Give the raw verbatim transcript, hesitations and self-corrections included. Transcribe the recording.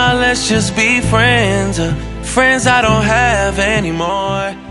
let's just be friends, uh, friends I don't have anymore.